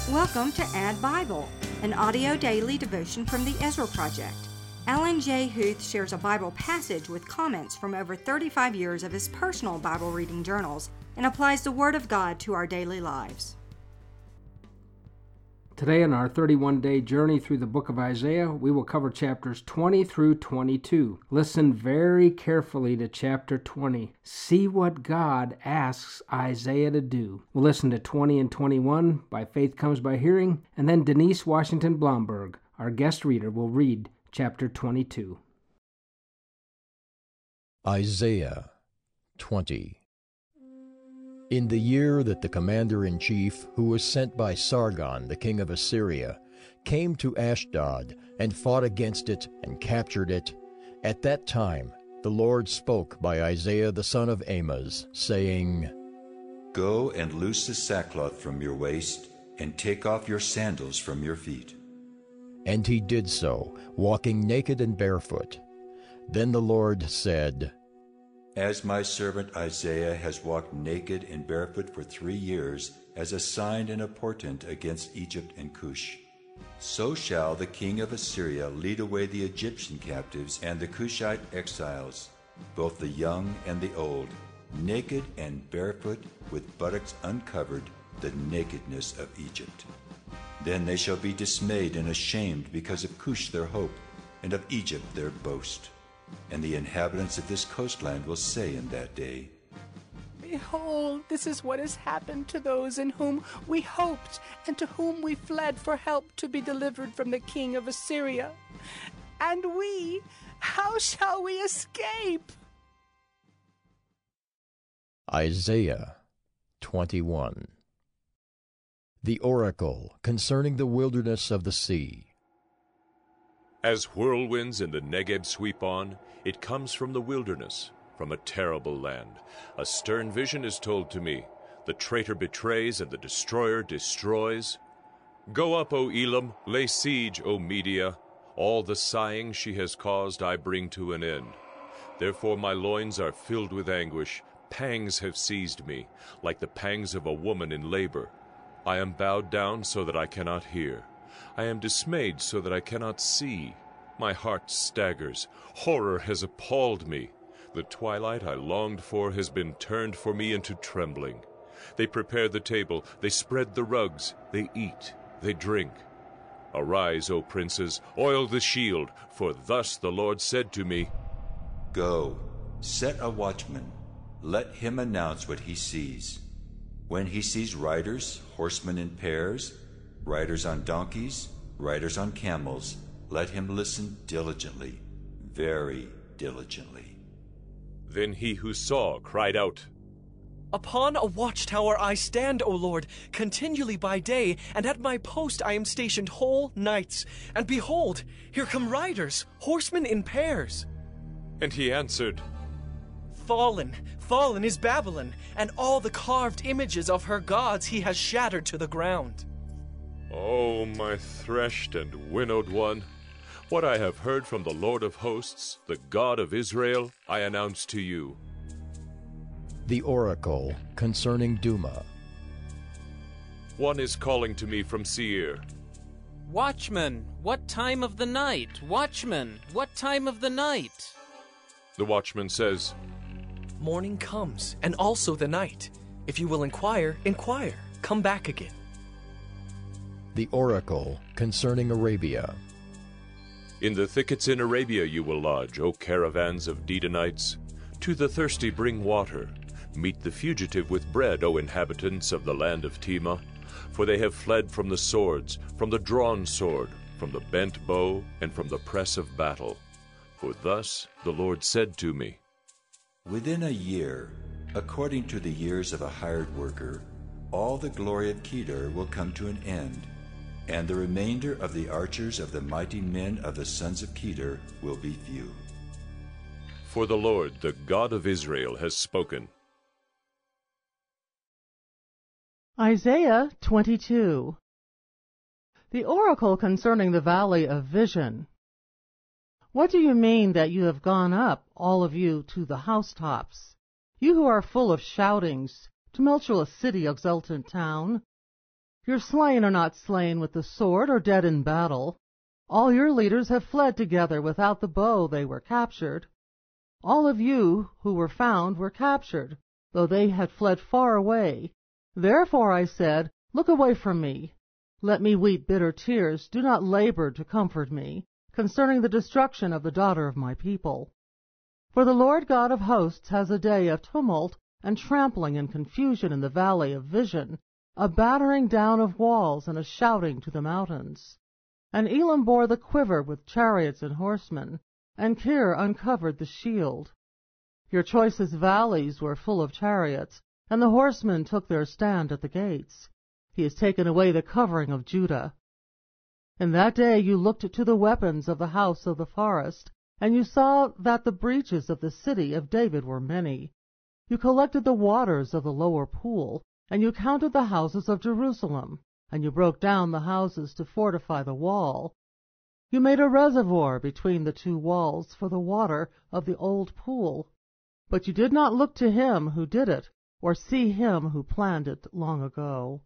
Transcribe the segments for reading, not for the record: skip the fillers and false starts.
Welcome to Add Bible, an audio daily devotion from the Ezra Project. Alan J. Huth shares a Bible passage with comments from over 35 years of his personal Bible reading journals and applies the Word of God to our daily lives. Today in our 31-day journey through the book of Isaiah, we will cover chapters 20 through 22. Listen very carefully to chapter 20. See what God asks Isaiah to do. We'll listen to 20 and 21 by Faith Comes by Hearing, and then Denise Washington Blomberg, our guest reader, will read chapter 22. Isaiah 20. In the year that the commander-in-chief, who was sent by Sargon, the king of Assyria, came to Ashdod and fought against it and captured it, at that time the Lord spoke by Isaiah the son of Amoz, saying, Go and loose the sackcloth from your waist, and take off your sandals from your feet. And he did so, walking naked and barefoot. Then the Lord said, As my servant Isaiah has walked naked and barefoot for 3 years as a sign and a portent against Egypt and Cush, so shall the king of Assyria lead away the Egyptian captives and the Cushite exiles, both the young and the old, naked and barefoot, with buttocks uncovered, the nakedness of Egypt. Then they shall be dismayed and ashamed because of Cush their hope, and of Egypt their boast. And the inhabitants of this coastland will say in that day, Behold, this is what has happened to those in whom we hoped, and to whom we fled for help to be delivered from the king of Assyria. And we, how shall we escape? Isaiah 21. The oracle concerning the wilderness of the sea. As whirlwinds in the Negeb sweep on, it comes from the wilderness, from a terrible land. A stern vision is told to me. The traitor betrays and the destroyer destroys. Go up, O Elam, lay siege, O Media. All the sighing she has caused I bring to an end. Therefore my loins are filled with anguish. Pangs have seized me, like the pangs of a woman in labor. I am bowed down so that I cannot hear. I am dismayed so that I cannot see. My heart staggers. Horror has appalled me. The twilight I longed for has been turned for me into trembling. They prepare the table, they spread the rugs, they eat, they drink. Arise, O princes, oil the shield, for thus the Lord said to me, Go, set a watchman, let him announce what he sees. When he sees riders, horsemen in pairs, riders on donkeys, riders on camels, let him listen diligently, very diligently. Then he who saw cried out, Upon a watchtower I stand, O Lord, continually by day, and at my post I am stationed whole nights. And behold, here come riders, horsemen in pairs. And he answered, Fallen, fallen is Babylon, and all the carved images of her gods he has shattered to the ground. O my threshed and winnowed one, what I have heard from the Lord of hosts, the God of Israel, I announce to you. The oracle concerning Duma. One is calling to me from Seir. Watchman, what time of the night? Watchman, what time of the night? The watchman says, Morning comes, and also the night. If you will inquire, inquire. Come back again. The oracle concerning Arabia. In the thickets in Arabia you will lodge, O caravans of Dedanites. To the thirsty bring water. Meet the fugitive with bread, O inhabitants of the land of Tema. For they have fled from the swords, from the drawn sword, from the bent bow, and from the press of battle. For thus the Lord said to me, Within a year, according to the years of a hired worker, all the glory of Kedar will come to an end, and the remainder of the archers of the mighty men of the sons of Kedar will be few. For the Lord, the God of Israel, has spoken. Isaiah 22. The oracle concerning the valley of vision. What do you mean that you have gone up, all of you, to the housetops, you who are full of shoutings, tumultuous city, exultant town? Your slain are not slain with the sword or dead in battle. All your leaders have fled together. Without the bow they were captured. All of you who were found were captured, though they had fled far away. Therefore I said, Look away from me. Let me weep bitter tears. Do not labor to comfort me concerning the destruction of the daughter of my people. For the Lord God of hosts has a day of tumult and trampling and confusion in the valley of Vision, a battering down of walls and a shouting to the mountains. And Elam bore the quiver with chariots and horsemen, and Kir uncovered the shield. Your choicest valleys were full of chariots, and the horsemen took their stand at the gates. He has taken away the covering of Judah. In that day you looked to the weapons of the house of the forest, and you saw that the breaches of the city of David were many. You collected the waters of the lower pool, and you counted the houses of Jerusalem, and you broke down the houses to fortify the wall. You made a reservoir between the two walls for the water of the old pool. But you did not look to him who did it, or see him who planned it long ago.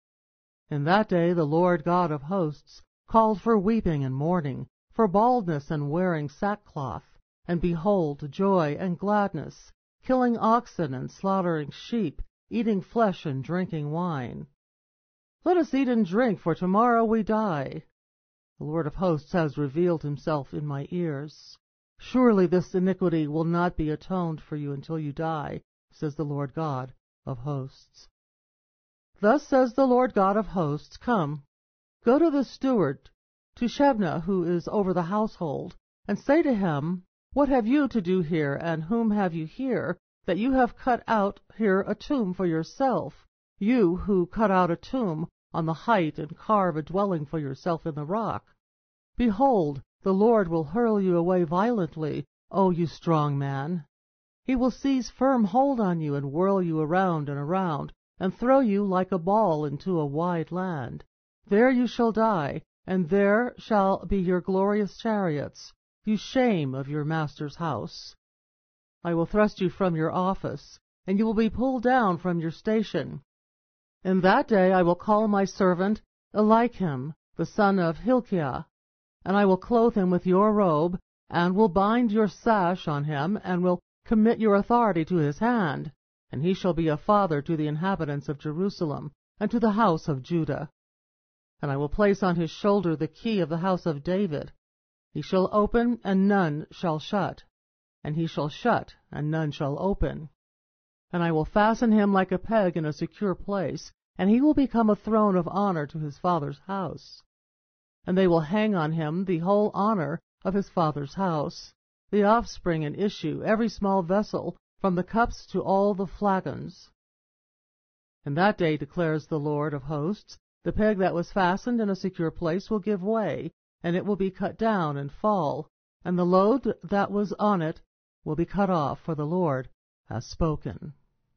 In that day the Lord God of hosts called for weeping and mourning, for baldness and wearing sackcloth, and behold, joy and gladness, killing oxen and slaughtering sheep, eating flesh and drinking wine. Let us eat and drink, for tomorrow we die. The Lord of hosts has revealed himself in my ears. Surely this iniquity will not be atoned for you until you die, says the Lord God of hosts. Thus says the Lord God of hosts, Come, go to the steward, to Shebna, who is over the household, and say to him, What have you to do here, and whom have you here, that you have cut out here a tomb for yourself, you who cut out a tomb on the height and carve a dwelling for yourself in the rock? Behold, the Lord will hurl you away violently, O you strong man. He will seize firm hold on you and whirl you around and around, and throw you like a ball into a wide land. There you shall die, and there shall be your glorious chariots, you shame of your master's house. I will thrust you from your office, and you will be pulled down from your station. In that day I will call my servant Eliakim, the son of Hilkiah, and I will clothe him with your robe, and will bind your sash on him, and will commit your authority to his hand, and he shall be a father to the inhabitants of Jerusalem, and to the house of Judah. And I will place on his shoulder the key of the house of David. He shall open, and none shall shut, and he shall shut, and none shall open. And I will fasten him like a peg in a secure place, and he will become a throne of honor to his father's house. And they will hang on him the whole honor of his father's house, the offspring and issue, every small vessel, from the cups to all the flagons. In that day, declares the Lord of hosts, the peg that was fastened in a secure place will give way, and it will be cut down and fall, and the load that was on it will be cut off, for the Lord has spoken.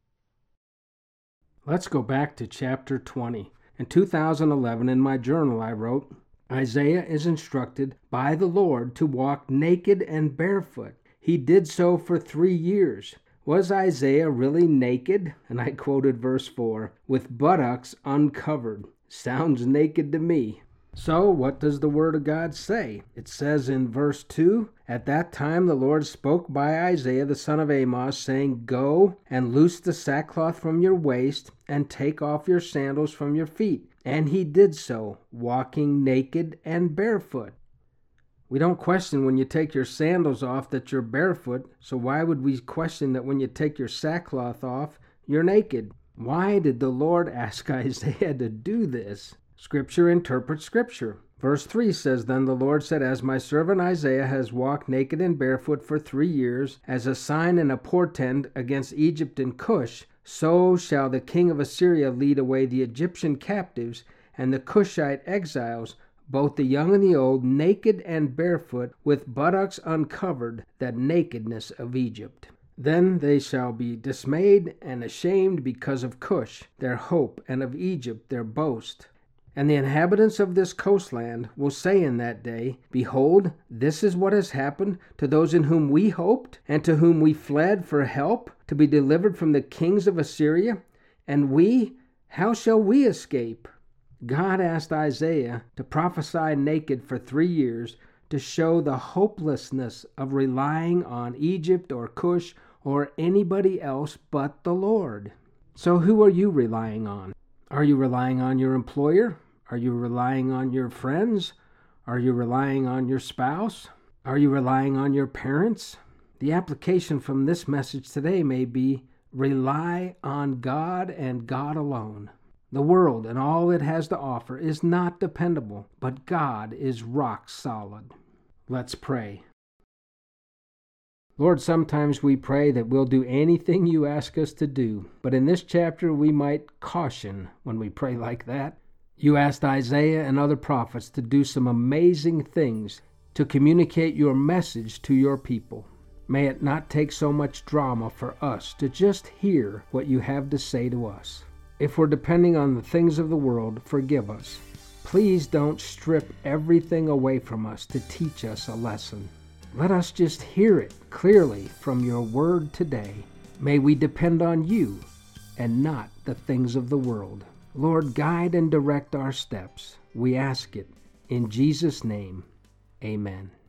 Let's go back to chapter 20. In 2011, in my journal, I wrote, Isaiah is instructed by the Lord to walk naked and barefoot. He did so for 3 years. Was Isaiah really naked? And I quoted verse 4, with buttocks uncovered. Sounds naked to me. So, what does the Word of God say? It says in verse 2, At that time the Lord spoke by Isaiah the son of Amoz, saying, Go and loose the sackcloth from your waist, and take off your sandals from your feet. And he did so, walking naked and barefoot. We don't question when you take your sandals off that you're barefoot, so why would we question that when you take your sackcloth off, you're naked? Why did the Lord ask Isaiah to do this? Scripture interprets Scripture. Verse 3 says, Then the Lord said, As my servant Isaiah has walked naked and barefoot for 3 years, as a sign and a portent against Egypt and Cush, so shall the king of Assyria lead away the Egyptian captives and the Cushite exiles, both the young and the old, naked and barefoot, with buttocks uncovered, that nakedness of Egypt. Then they shall be dismayed and ashamed because of Cush, their hope, and of Egypt, their boast. And the inhabitants of this coastland will say in that day, Behold, this is what has happened to those in whom we hoped, and to whom we fled for help, to be delivered from the kings of Assyria. And we, how shall we escape? God asked Isaiah to prophesy naked for 3 years to show the hopelessness of relying on Egypt or Cush or anybody else but the Lord. So who are you relying on? Are you relying on your employer? Are you relying on your friends? Are you relying on your spouse? Are you relying on your parents? The application from this message today may be rely on God and God alone. The world and all it has to offer is not dependable, but God is rock solid. Let's pray. Lord, sometimes we pray that we'll do anything you ask us to do, but in this chapter we might caution when we pray like that. You asked Isaiah and other prophets to do some amazing things to communicate your message to your people. May it not take so much drama for us to just hear what you have to say to us. If we're depending on the things of the world, forgive us. Please don't strip everything away from us to teach us a lesson. Let us just hear it clearly from your word today. May we depend on you and not the things of the world. Lord, guide and direct our steps. We ask it in Jesus' name. Amen.